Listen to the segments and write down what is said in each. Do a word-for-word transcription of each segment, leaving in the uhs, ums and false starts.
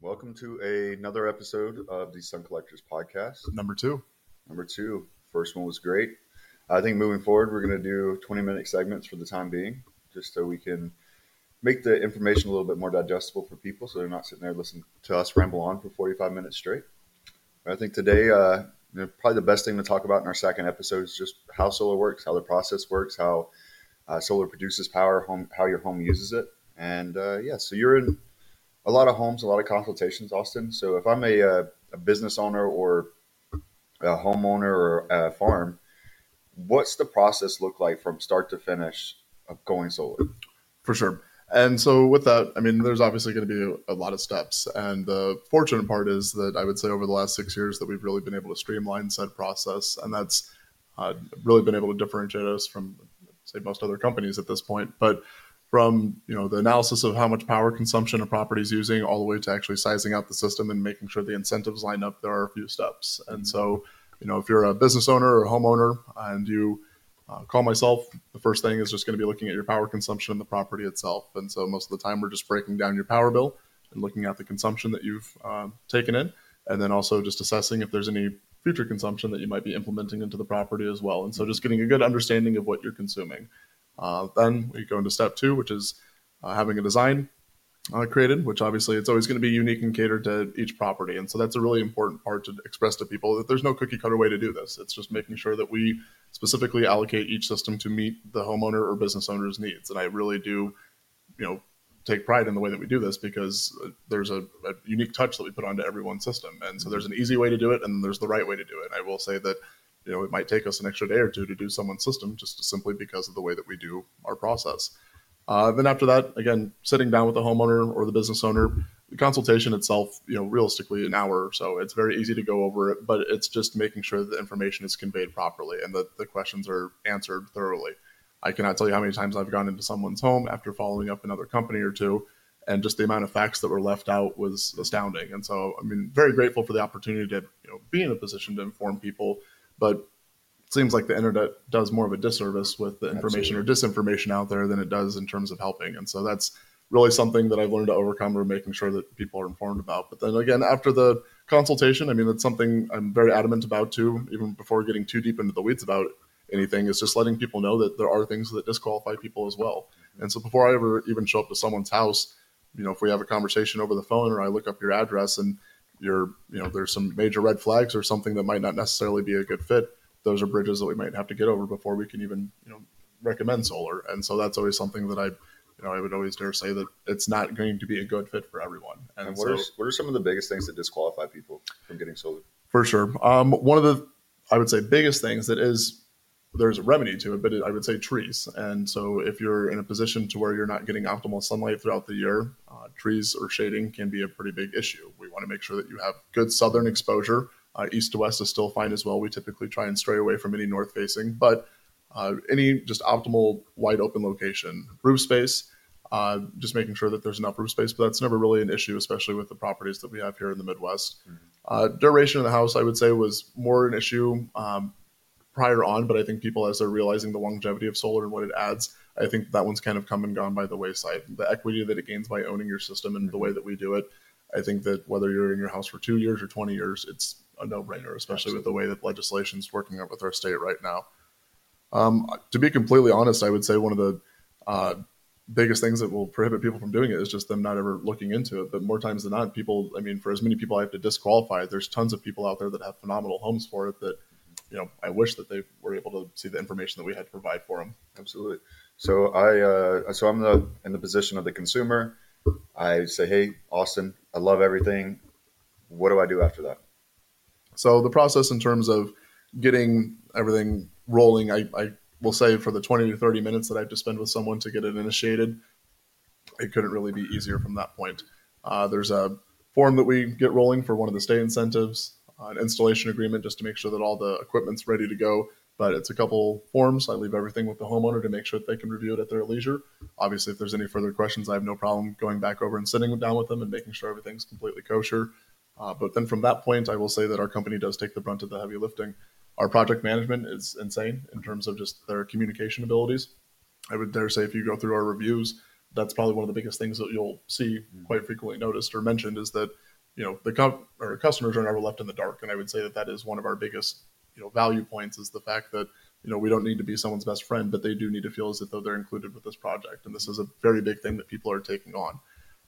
Welcome to a, another episode of the Sun Collectors Podcast. Number two. Number two. First one was great. I think moving forward, we're going to do twenty-minute segments for the time being, just so we can make the information a little bit more digestible for people so they're not sitting there listening to us ramble on for forty-five minutes straight. But I think today, uh, you know, probably the best thing to talk about in our second episode is just how solar works, how the process works, how uh, solar produces power, home, how your home uses it. And uh, yeah, so you're in a lot of homes, a lot of consultations, Austin. So if I'm a, uh, a business owner or a homeowner or a farm, what's the process look like from start to finish of going solar? For sure. And so with that, I mean, there's obviously going to be a lot of steps. And the fortunate part is that I would say over the last six years that we've really been able to streamline said process. And that's uh, really been able to differentiate us from, say, most other companies at this point. But from, you know, the analysis of how much power consumption a property is using all the way to actually sizing out the system and making sure the incentives line up, there are a few steps. And mm-hmm. so, you know, if you're a business owner or a homeowner and you uh, call myself, the first thing is just going to be looking at your power consumption in the property itself. And so most of the time we're just breaking down your power bill and looking at the consumption that you've uh, taken in, and then also just assessing if there's any future consumption that you might be implementing into the property as well. And so just getting a good understanding of what you're consuming. Uh, then we go into step two, which is uh, having a design uh, created, which obviously it's always going to be unique and catered to each property. And so that's a really important part to express to people that there's no cookie cutter way to do this. It's just making sure that we specifically allocate each system to meet the homeowner or business owner's needs. And I really do, you know, take pride in the way that we do this because there's a, a unique touch that we put onto everyone's system. And so there's an easy way to do it and there's the right way to do it. And I will say that you know, it might take us an extra day or two to do someone's system just simply because of the way that we do our process. Uh, then after that, again, sitting down with the homeowner or the business owner, the consultation itself, you know, realistically an hour or so. It's very easy to go over it, but it's just making sure that the information is conveyed properly and that the questions are answered thoroughly. I cannot tell you how many times I've gone into someone's home after following up another company or two, and just the amount of facts that were left out was astounding. And so, I mean, very grateful for the opportunity to, you know, be in a position to inform people. But it seems like the internet does more of a disservice with the information Absolutely. Or disinformation out there than it does in terms of helping. And so that's really something that I've learned to overcome, or making sure that people are informed about. But then again, after the consultation, I mean, that's something I'm very adamant about too, even before getting too deep into the weeds about anything, is just letting people know that there are things that disqualify people as well. And so before I ever even show up to someone's house, you know, if we have a conversation over the phone or I look up your address and you're, you know, there's some major red flags or something that might not necessarily be a good fit, those are bridges that we might have to get over before we can even, you know, recommend solar. And so that's always something that I, you know, I would always dare say that it's not going to be a good fit for everyone. And, and what, so, are, what are some of the biggest things that disqualify people from getting solar? For sure. Um, one of the, I would say, biggest things that is, there's a remedy to it, but it, I would say trees. And so if you're in a position to where you're not getting optimal sunlight throughout the year, uh, trees or shading can be a pretty big issue. We want to make sure that you have good southern exposure. Uh, east to west is still fine as well. We typically try and stray away from any north facing, but uh, any just optimal wide open location. Roof space, uh, just making sure that there's enough roof space, but that's never really an issue, especially with the properties that we have here in the Midwest. Mm-hmm. Uh, duration of the house, I would say, was more an issue um, prior on, but I think people, as they're realizing the longevity of solar and what it adds, I think that one's kind of come and gone by the wayside. The equity that it gains by owning your system and the way that we do it, I think that whether you're in your house for two years or twenty years, it's a no-brainer, especially Absolutely. With the way that legislation is working out with our state right now. Um, to be completely honest, I would say one of the uh, biggest things that will prohibit people from doing it is just them not ever looking into it. But more times than not, people, I mean, for as many people I have to disqualify, there's tons of people out there that have phenomenal homes for it that, you know, I wish that they were able to see the information that we had to provide for them. Absolutely. So I, uh, so I'm the in the position of the consumer. I say, hey, Austin, I love everything. What do I do after that? So the process in terms of getting everything rolling, I, I will say for the twenty to thirty minutes that I have to spend with someone to get it initiated, it couldn't really be easier from that point. Uh, there's a form that we get rolling for one of the state incentives, uh, an installation agreement just to make sure that all the equipment's ready to go. But it's a couple forms. I leave everything with the homeowner to make sure that they can review it at their leisure. Obviously, if there's any further questions, I have no problem going back over and sitting down with them and making sure everything's completely kosher. Uh, but then from that point, I will say that our company does take the brunt of the heavy lifting. Our project management is insane in terms of just their communication abilities. I would dare say if you go through our reviews, that's probably one of the biggest things that you'll see quite frequently noticed or mentioned is that you know, the com- or customers are never left in the dark. And I would say that that is one of our biggest, you know, value points, is the fact that, you know, we don't need to be someone's best friend, but they do need to feel as if though they're included with this project. And this is a very big thing that people are taking on.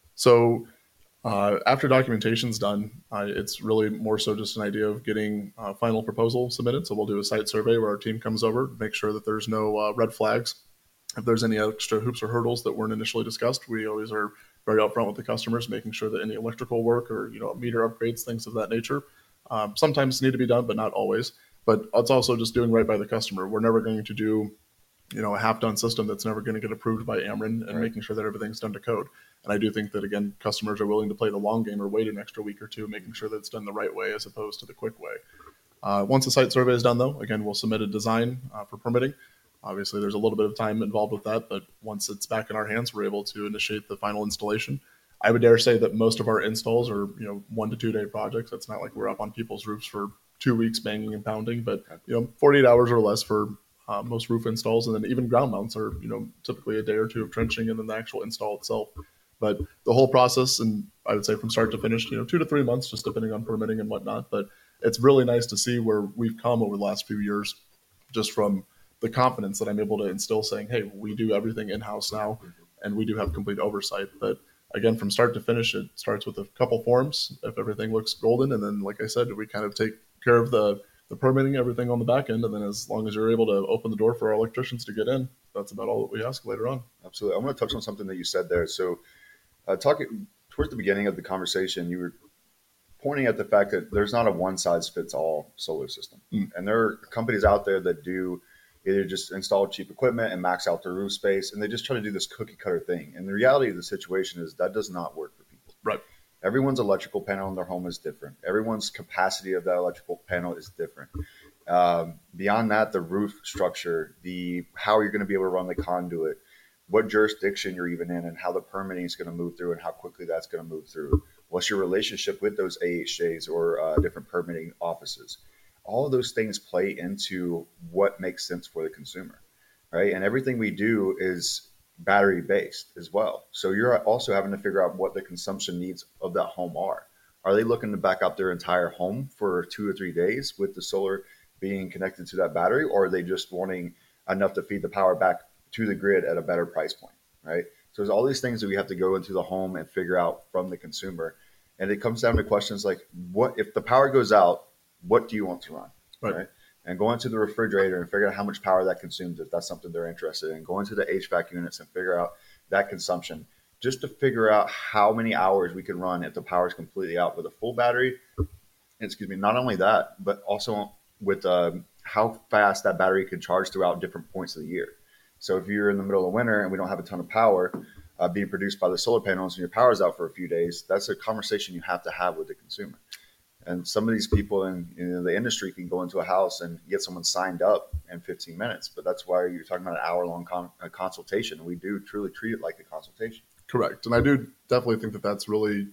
So uh, after documentation's done, uh, it's really more so just an idea of getting a final proposal submitted. So we'll do a site survey where our team comes over, make sure that there's no uh, red flags. If there's any extra hoops or hurdles that weren't initially discussed, we always are very upfront with the customers, making sure that any electrical work or, you know, meter upgrades, things of that nature, um, sometimes need to be done, but not always. But it's also just doing right by the customer. We're never going to do, you know, a half-done system that's never going to get approved by Ameren, and right. making sure that everything's done to code. And I do think that, again, customers are willing to play the long game or wait an extra week or two, making sure that it's done the right way as opposed to the quick way. Uh, once the site survey is done, though, again, we'll submit a design uh, for permitting. Obviously, there's a little bit of time involved with that, but once it's back in our hands, we're able to initiate the final installation. I would dare say that most of our installs are, you know, one to two day projects. It's not like we're up on people's roofs for two weeks banging and pounding, but, you know, forty-eight hours or less for uh, most roof installs. And then even ground mounts are, you know, typically a day or two of trenching and then the actual install itself. But the whole process, and I would say from start to finish, you know, two to three months, just depending on permitting and whatnot. But it's really nice to see where we've come over the last few years, just from the confidence that I'm able to instill, saying, hey, we do everything in-house now, and we do have complete oversight. But again, from start to finish, it starts with a couple forms if everything looks golden. And then, like I said, we kind of take care of the, the permitting, everything on the back end. And then as long as you're able to open the door for our electricians to get in, that's about all that we ask later on. Absolutely. I want to touch on something that you said there. So uh, talking towards the beginning of the conversation, you were pointing at the fact that there's not a one size fits all solar system. Mm. And there are companies out there that do either just install cheap equipment and max out their roof space, and they just try to do this cookie cutter thing. And the reality of the situation is that does not work for people. Right. Everyone's electrical panel in their home is different. Everyone's capacity of that electrical panel is different. Um, beyond that, the roof structure, the how you're going to be able to run the conduit, what jurisdiction you're even in, and how the permitting is going to move through and how quickly that's going to move through. What's your relationship with those A H Js or uh, different permitting offices? All of those things play into what makes sense for the consumer, right? And everything we do is battery based as well. So you're also having to figure out what the consumption needs of that home are. Are they looking to back up their entire home for two or three days with the solar being connected to that battery, or are they just wanting enough to feed the power back to the grid at a better price point, right? So there's all these things that we have to go into the home and figure out from the consumer. And it comes down to questions like, what if the power goes out, what do you want to run, right? right? And go into the refrigerator and figure out how much power that consumes if that's something they're interested in. Go into the H V A C units and figure out that consumption, just to figure out how many hours we can run if the power is completely out with a full battery. Excuse me, not only that, but also with um, how fast that battery can charge throughout different points of the year. So if you're in the middle of winter and we don't have a ton of power uh, being produced by the solar panels and your power's out for a few days, that's a conversation you have to have with the consumer. And some of these people in, in the industry can go into a house and get someone signed up in fifteen minutes. But that's why you're talking about an hour-long con- consultation. We do truly treat it like a consultation. Correct. And I do definitely think that that's really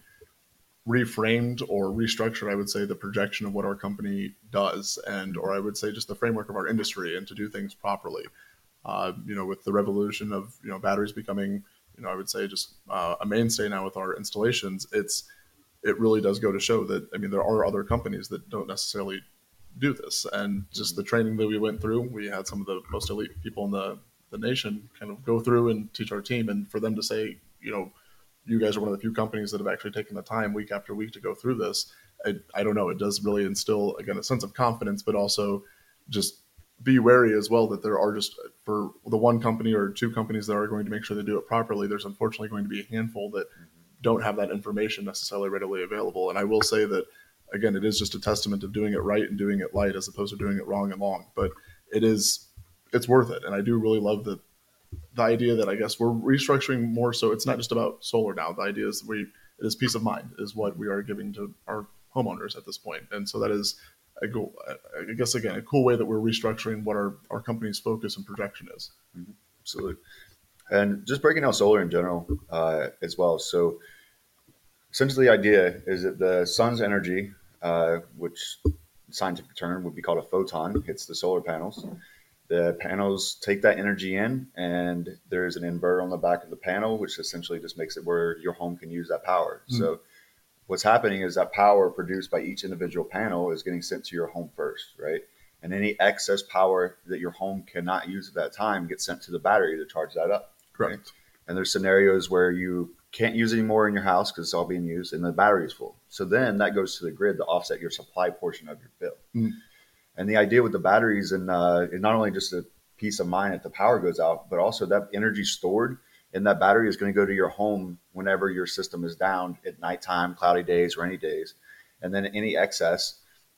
reframed or restructured, I would say, the projection of what our company does, and or I would say just the framework of our industry and to do things properly. Uh, you know, with the revolution of, you know, batteries becoming, you know, I would say just uh, a mainstay now with our installations, it's it really does go to show that, I mean, there are other companies that don't necessarily do this. And just the training that we went through, we had some of the most elite people in the, the nation kind of go through and teach our team. And for them to say, you know, you guys are one of the few companies that have actually taken the time week after week to go through this. I, I don't know. It does really instill, again, a sense of confidence, but also just be wary as well that there are just, for the one company or two companies that are going to make sure they do it properly, there's unfortunately going to be a handful that don't have that information necessarily readily available. And I will say that, again, it is just a testament of doing it right and doing it light as opposed to doing it wrong and long. But it is, it's worth it. And I do really love the, the idea that I guess we're restructuring more so it's not just about solar now. The idea is we, it is peace of mind is what we are giving to our homeowners at this point. And so that is, a go, I guess, again, a cool way that we're restructuring what our, our company's focus and projection is. Mm-hmm. Absolutely. And just breaking down solar in general uh, as well. So essentially the idea is that the sun's energy, uh, which scientific term would be called a photon, hits the solar panels. The panels take that energy in, and there's an inverter on the back of the panel, which essentially just makes it where your home can use that power. Mm-hmm. So what's happening is that power produced by each individual panel is getting sent to your home first, right? And any excess power that your home cannot use at that time gets sent to the battery to charge that up. Correct. Right? And there's scenarios where you can't use any more in your house because it's all being used and the battery is full. So then that goes to the grid to offset your supply portion of your bill. Mm. And the idea with the batteries and uh, is not only just a peace of mind if the power goes out, but also that energy stored in that battery is going to go to your home whenever your system is down at nighttime, cloudy days, rainy days. And then any excess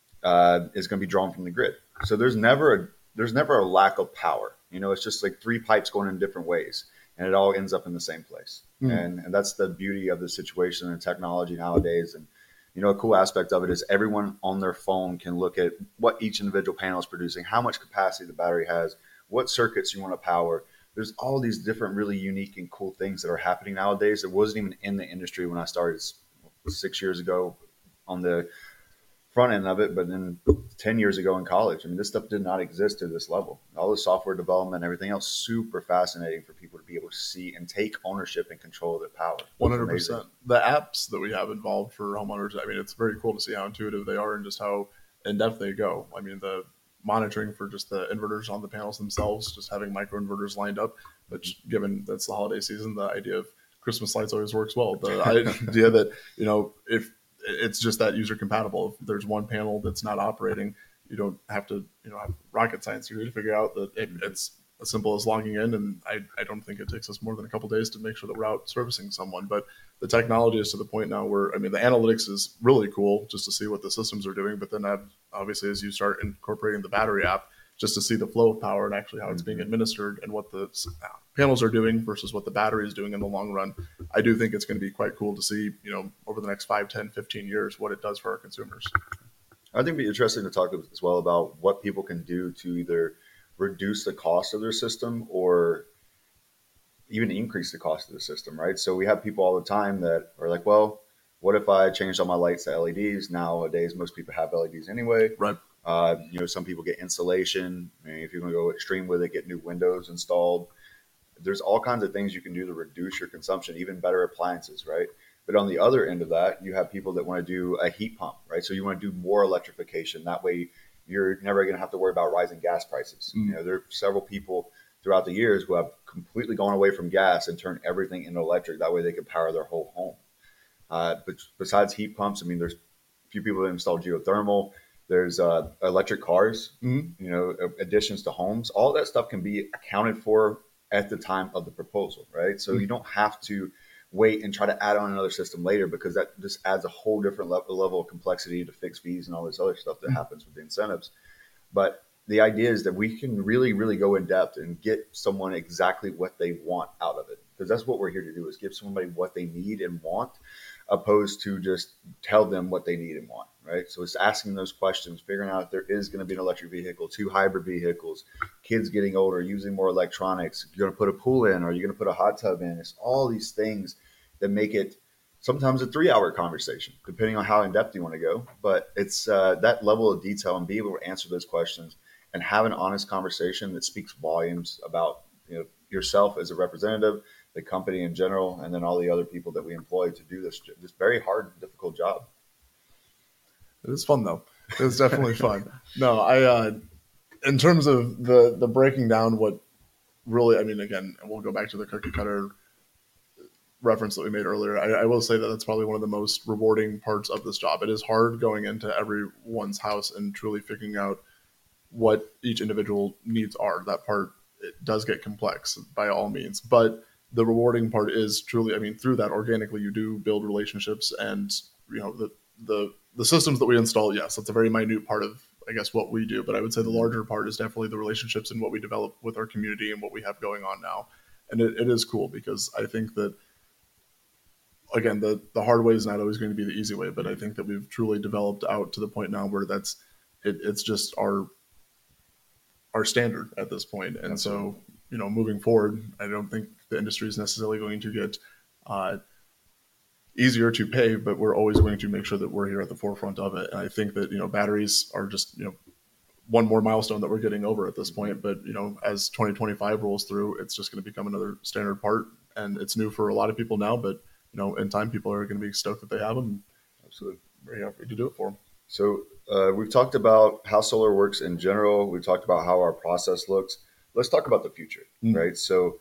uh, is going to be drawn from the grid. So there's never a, there's never a lack of power. You know, it's just like three pipes going in different ways, and it all ends up in the same place. Mm. And, and that's the beauty of the situation and technology nowadays. And, you know, a cool aspect of it is everyone on their phone can look at what each individual panel is producing, how much capacity the battery has, what circuits you want to power. There's all these different really unique and cool things that are happening nowadays that wasn't even in the industry when I started six years ago on the front end of it, but then ten years ago in college. I mean, this stuff did not exist to this level. All the software development, everything else, super fascinating for people to be able to see and take ownership and control of their power. one hundred percent. The apps that we have involved for homeowners, I mean, it's very cool to see how intuitive they are and just how in-depth they go. I mean, the monitoring for just the inverters on the panels themselves, just having microinverters lined up, which given that's the holiday season, the idea of Christmas lights always works well. The idea that, you know, if it's just that user compatible, if there's one panel that's not operating, you don't have to, you know, have rocket science to figure out that it, it's as simple as logging in. And I, I don't think it takes us more than a couple of days to make sure that we're out servicing someone. But the technology is to the point now where, I mean, the analytics is really cool just to see what the systems are doing. But then obviously, as you start incorporating the battery app, just to see the flow of power and actually how it's being administered and what the panels are doing versus what the battery is doing in the long run, I do think it's going to be quite cool to see, you know, over the next five, ten, fifteen years, what it does for our consumers. I think it'd be interesting to talk as well about what people can do to either reduce the cost of their system or even increase the cost of the system, right? So we have people all the time that are like, well, what if I changed all my lights to L E Ds? Nowadays, most people have L E Ds anyway. Right. Uh, you know, some people get insulation. I mean, if you're going to go extreme with it, get new windows installed. There's all kinds of things you can do to reduce your consumption, even better appliances, right? But on the other end of that, you have people that want to do a heat pump, right? So you want to do more electrification. That way, you're never going to have to worry about rising gas prices. Mm. You know, there are several people throughout the years who have completely gone away from gas and turned everything into electric. That way, they can power their whole home. Uh, but besides heat pumps, I mean, there's a few people that install geothermal. There's uh, electric cars, mm-hmm. you know, additions to homes. All that stuff can be accounted for at the time of the proposal, right? So mm-hmm. you don't have to wait and try to add on another system later because that just adds a whole different level, level of complexity to fixed fees and all this other stuff that mm-hmm. happens with the incentives. But the idea is that we can really, really go in depth and get someone exactly what they want out of it. Because that's what we're here to do, is give somebody what they need and want, opposed to just tell them what they need and want, right? So it's asking those questions, figuring out if there is going to be an electric vehicle, two hybrid vehicles, kids getting older, using more electronics. You're going to put a pool in, or you're going to put a hot tub in. It's all these things that make it sometimes a three-hour conversation, depending on how in-depth you want to go. But it's uh, that level of detail and be able to answer those questions and have an honest conversation that speaks volumes about, you know, yourself as a representative, the company in general, and then all the other people that we employ to do this this very hard, difficult job. It is fun though. It's definitely fun. No, I uh, in terms of the the breaking down what really, I mean, again, we'll go back to the cookie cutter reference that we made earlier. I, I will say that that's probably one of the most rewarding parts of this job. It is hard going into everyone's house and truly figuring out what each individual needs are. That part, it does get complex by all means, but the rewarding part is truly, I mean, through that organically, you do build relationships, and, you know, the, the, the systems that we install. Yes, that's a very minute part of, I guess, what we do, but I would say the larger part is definitely the relationships and what we develop with our community and what we have going on now. And it, it is cool because I think that, again, the, the hard way is not always going to be the easy way, but I think that we've truly developed out to the point now where that's, it, it's just our, our standard at this point. And so, you know, moving forward, I don't think the industry is necessarily going to get uh, easier to pay, but we're always going to make sure that we're here at the forefront of it. And I think that, you know, batteries are just, you know, one more milestone that we're getting over at this point. But, you know, as twenty twenty-five rolls through, it's just going to become another standard part. And it's new for a lot of people now, but, you know, in time, people are going to be stoked that they have them. Absolutely. Very happy to do it for them. So uh, we've talked about how solar works in general. We've talked about how our process looks. Let's talk about the future, mm. right? So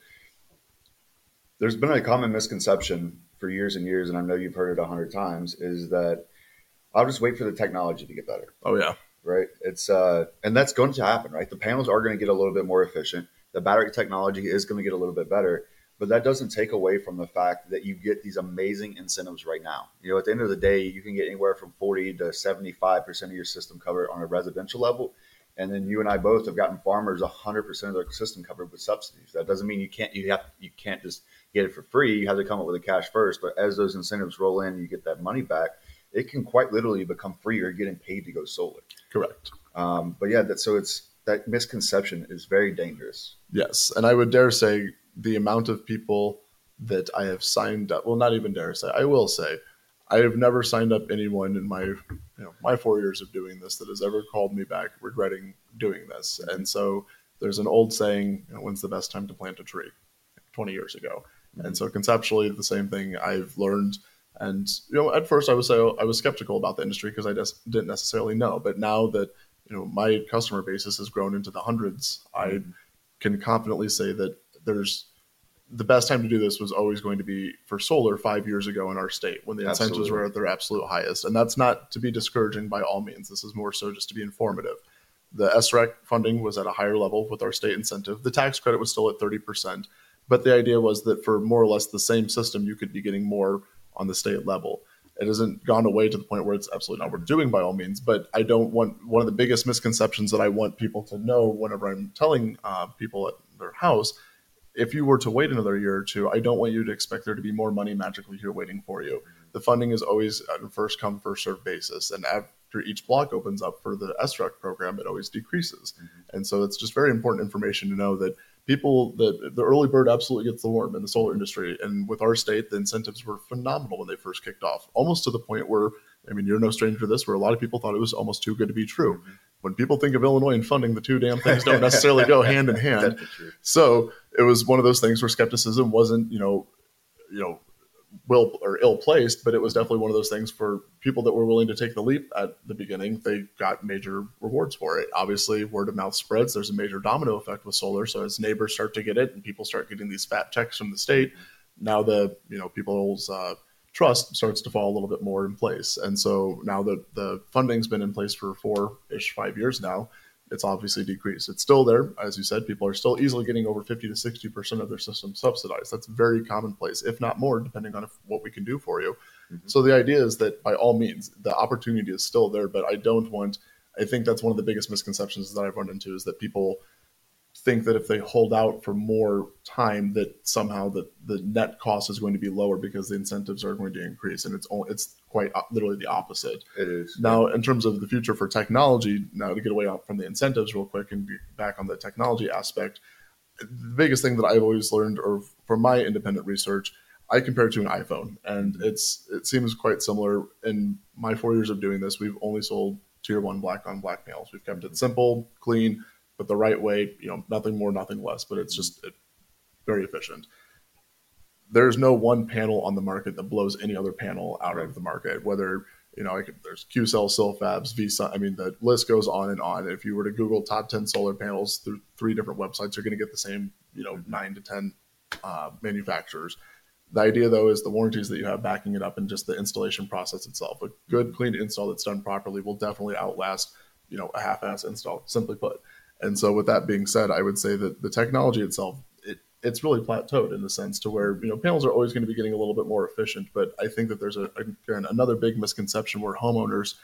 there's been a common misconception for years and years, and I know you've heard it a hundred times, is that I'll just wait for the technology to get better. Oh yeah. Right. It's uh, and that's going to happen, right? The panels are going to get a little bit more efficient. The battery technology is going to get a little bit better, but that doesn't take away from the fact that you get these amazing incentives right now. You know, at the end of the day, you can get anywhere from forty to seventy-five percent of your system covered on a residential level. And then you and I both have gotten farmers one hundred percent of their system covered with subsidies. That doesn't mean you can't, you have, you can't just get it for free. You have to come up with the cash first. But as those incentives roll in, you get that money back. It can quite literally become free or getting paid to go solar. Correct. Um, but yeah, that, so it's that misconception is very dangerous. Yes. And I would dare say the amount of people that I have signed up, well, not even dare say, I will say, I have never signed up anyone in my, you know, my four years of doing this that has ever called me back regretting doing this. And so there's an old saying, you know, when's the best time to plant a tree? twenty years ago. Mm-hmm. And so conceptually the same thing I've learned. And, you know, at first I was, I was skeptical about the industry because I just didn't necessarily know. But now that, you know, my customer basis has grown into the hundreds, mm-hmm. I can confidently say that there's the best time to do this was always going to be for solar five years ago in our state when the incentives Absolutely. Were at their absolute highest. And that's not to be discouraging by all means. This is more so just to be informative. The S R E C funding was at a higher level with our state incentive. The tax credit was still at thirty percent. But the idea was that for more or less the same system, you could be getting more on the state level. It hasn't gone away to the point where it's absolutely not worth doing by all means, but I don't want, one of the biggest misconceptions that I want people to know whenever I'm telling uh, people at their house, if you were to wait another year or two, I don't want you to expect there to be more money magically here waiting for you. The funding is always at a first come, first served basis. And after each block opens up for the S R E C program, it always decreases. Mm-hmm. And so it's just very important information to know that people, that the early bird absolutely gets the worm in the solar industry. And with our state, the incentives were phenomenal when they first kicked off, almost to the point where, I mean, you're no stranger to this, where a lot of people thought it was almost too good to be true. Mm-hmm. When people think of Illinois and funding, the two damn things don't necessarily go hand in hand. So it was one of those things where skepticism wasn't, you know, you know, well or ill placed, but it was definitely one of those things for people that were willing to take the leap at the beginning. They got major rewards for it. Obviously, word of mouth spreads. There's a major domino effect with solar. So as neighbors start to get it and people start getting these fat checks from the state, now the, you know, people's uh, trust starts to fall a little bit more in place. And so now that the funding's been in place for four-ish, five years now, it's obviously decreased. It's still there. As you said, people are still easily getting over fifty to sixty percent of their system subsidized. That's very commonplace, if not more, depending on if, what we can do for you. Mm-hmm. So the idea is that by all means, the opportunity is still there, but I don't want, I think that's one of the biggest misconceptions that I've run into is that people think that if they hold out for more time that somehow the, the net cost is going to be lower because the incentives are going to increase. And it's only, it's quite literally the opposite. It is. Now, in terms of the future for technology, now to get away from the incentives real quick and be back on the technology aspect, the biggest thing that I've always learned, or from my independent research, I compare it to an iPhone. And it's it seems quite similar. In my four years of doing this, we've only sold tier one black on black panels. We've kept it simple, clean, but the right way, you know, nothing more, nothing less, but it's just it, very efficient. There's no one panel on the market that blows any other panel out of the market, whether, you know, I could, there's Q-Cell, Silfabs, V-Sun, I mean, the list goes on and on. If you were to Google top ten solar panels through three different websites, you're going to get the same, you know, nine to ten uh, manufacturers. The idea, though, is the warranties that you have backing it up and just the installation process itself. A good, clean install that's done properly will definitely outlast, you know, a half-ass install, simply put. And so with that being said, I would say that the technology itself, it, it's really plateaued in the sense to where, you know, panels are always going to be getting a little bit more efficient. But I think that there's a, again, another big misconception where homeowners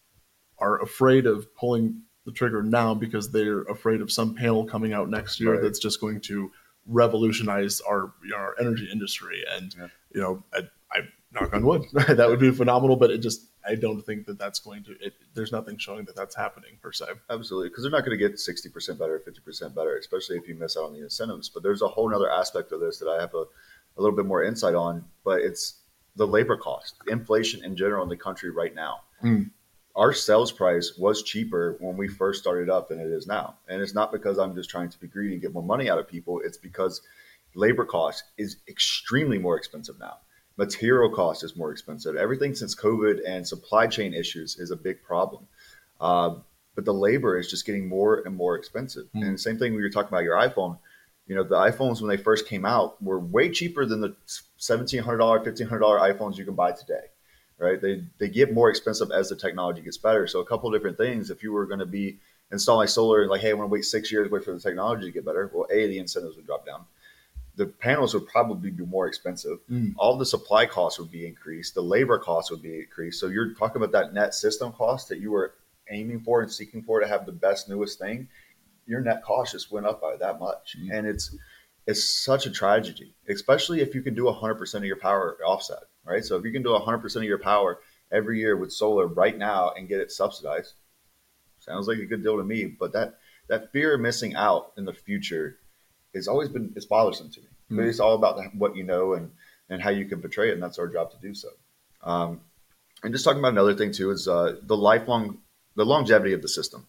are afraid of pulling the trigger now because they're afraid of some panel coming out next year right. that's just going to revolutionize our, you know, our energy industry. And, yeah. you know, I, I knock on wood, that would be phenomenal, but it just, I don't think that that's going to, it, there's nothing showing that that's happening per se. Absolutely. Because they're not going to get sixty percent better, fifty percent better, especially if you miss out on the incentives. But there's a whole nother aspect of this that I have a, a little bit more insight on, but it's the labor cost, inflation in general in the country right now. Mm. Our sales price was cheaper when we first started up than it is now. And it's not because I'm just trying to be greedy and get more money out of people. It's because labor cost is extremely more expensive now. Material cost is more expensive. Everything since COVID and supply chain issues is a big problem. Uh, but the labor is just getting more and more expensive. Mm. And same thing when you're talking about your iPhone. You know, the iPhones when they first came out were way cheaper than the seventeen hundred dollars, fifteen hundred dollars iPhones you can buy today, right? They they get more expensive as the technology gets better. So a couple of different things. If you were going to be installing solar and like, hey, I want to wait six years, wait for the technology to get better. Well, A, the incentives would drop down. The panels would probably be more expensive. Mm. All the supply costs would be increased. The labor costs would be increased. So you're talking about that net system cost that you were aiming for and seeking for to have the best, newest thing. Your net cost just went up by that much. Mm. And it's it's such a tragedy, especially if you can do one hundred percent of your power offset, right? So if you can do one hundred percent of your power every year with solar right now and get it subsidized, sounds like a good deal to me. But that, that fear of missing out in the future has always been, it's bothersome to me. Mm. But it's all about what you know and, and how you can portray it, and that's our job to do so. Um, and just talking about another thing too is uh, the lifelong, the longevity of the system.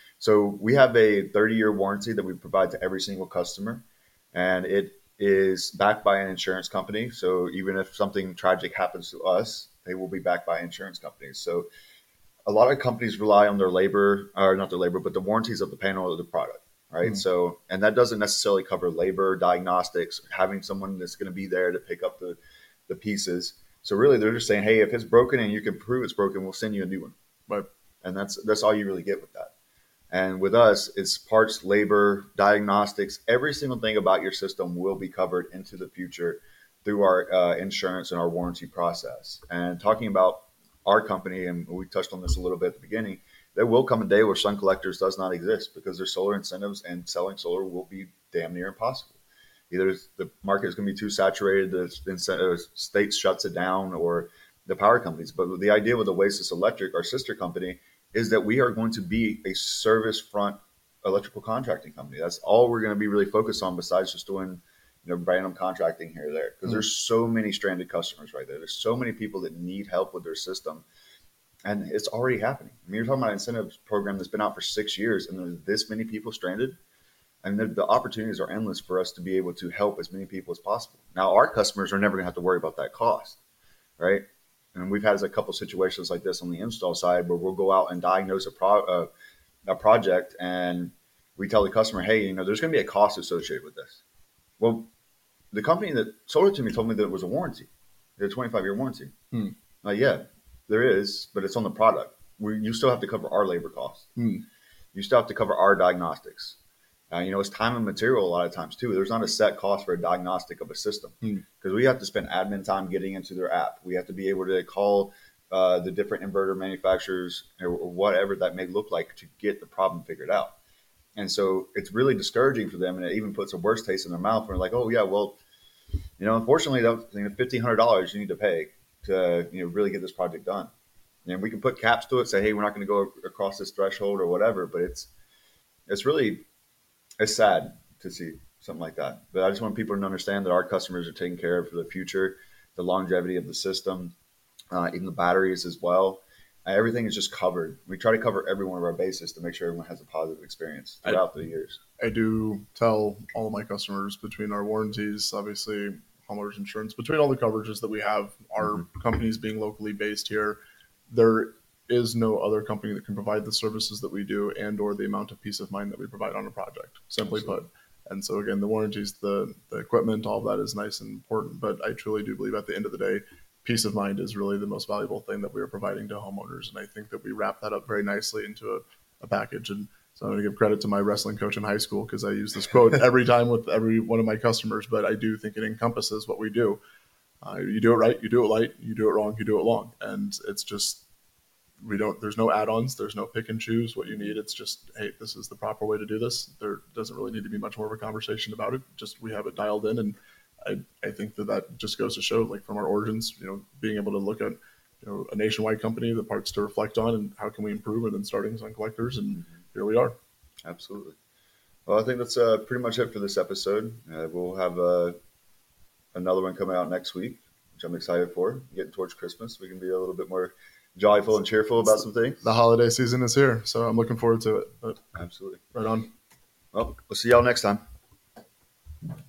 So we have a thirty-year warranty that we provide to every single customer, and it is backed by an insurance company. So even if something tragic happens to us, they will be backed by insurance companies. So a lot of companies rely on their labor, or not their labor, but the warranties of the panel or the product, right? Mm. So, and that doesn't necessarily cover labor, diagnostics, having someone that's going to be there to pick up the, the pieces. So really, they're just saying, hey, if it's broken and you can prove it's broken, we'll send you a new one. Right. And that's that's all you really get with that. And with us, it's parts, labor, diagnostics, every single thing about your system will be covered into the future through our uh, insurance and our warranty process. And talking about our company, and we touched on this a little bit at the beginning, there will come a day where Sun Collectors does not exist because their solar incentives and selling solar will be damn near impossible. Either the market is going to be too saturated, the incentive, state shuts it down, or the power companies. But the idea with Oasis Electric, our sister company, is that we are going to be a service front electrical contracting company. That's all we're going to be really focused on, besides just doing, you know, random contracting here or there. Because mm. there's so many stranded customers right there. There's so many people that need help with their system, and it's already happening. I mean, you're talking about an incentives program that's been out for six years, and there's this many people stranded. And the, the opportunities are endless for us to be able to help as many people as possible. Now, our customers are never going to have to worry about that cost, right? And we've had a couple of situations like this on the install side where we'll go out and diagnose a, pro, uh, a project, and we tell the customer, hey, you know, there's going to be a cost associated with this. Well, the company that sold it to me told me that it was a warranty, a twenty-five year warranty. Hmm. Like, yeah, there is, but it's on the product. We, you still have to cover our labor costs. Hmm. You still have to cover our diagnostics. Uh, you know, it's time and material a lot of times too. There's not a set cost for a diagnostic of a system because hmm. we have to spend admin time getting into their app. We have to be able to call uh, the different inverter manufacturers or, or whatever that may look like to get the problem figured out. And so it's really discouraging for them, and it even puts a worse taste in their mouth. We're like, oh yeah, well, you know, unfortunately, that you know, fifteen hundred dollars you need to pay to you know really get this project done. And we can put caps to it, say, hey, we're not going to go across this threshold or whatever. But it's it's really It's sad to see something like that. But I just want people to understand that our customers are taken care of for the future, the longevity of the system, uh, even the batteries as well. Uh, everything is just covered. We try to cover every one of our bases to make sure everyone has a positive experience throughout I, the years. I do tell all of my customers, between our warranties, obviously homeowners insurance, between all the coverages that we have, our mm-hmm. companies being locally based here, there is no other company that can provide the services that we do and or the amount of peace of mind that we provide on a project, simply Absolutely. put. And so again, the warranties, the the equipment, all of that is nice and important, but I truly do believe at the end of the day, peace of mind is really the most valuable thing that we are providing to homeowners. And I think that we wrap that up very nicely into a, a package. And so I'm going to give credit to my wrestling coach in high school because I use this quote every time with every one of my customers, but I do think it encompasses what we do. Uh, you do it right, you do it light, you do it wrong, you do it long. And it's just, we don't, there's no add-ons. There's no pick and choose what you need. It's just, hey, this is the proper way to do this. There doesn't really need to be much more of a conversation about it. Just, we have it dialed in. And I, I think that that just goes to show, like, from our origins, you know, being able to look at, you know, a nationwide company, the parts to reflect on and how can we improve, and then starting Sun Collectors. And mm-hmm. here we are. Absolutely. Well, I think that's uh, pretty much it for this episode. Uh, we'll have uh, another one coming out next week, which I'm excited for. Getting towards Christmas, we can be a little bit more joyful and cheerful about some things. The holiday season is here, so I'm looking forward to it. But Absolutely. Right on. Well, we'll see y'all next time.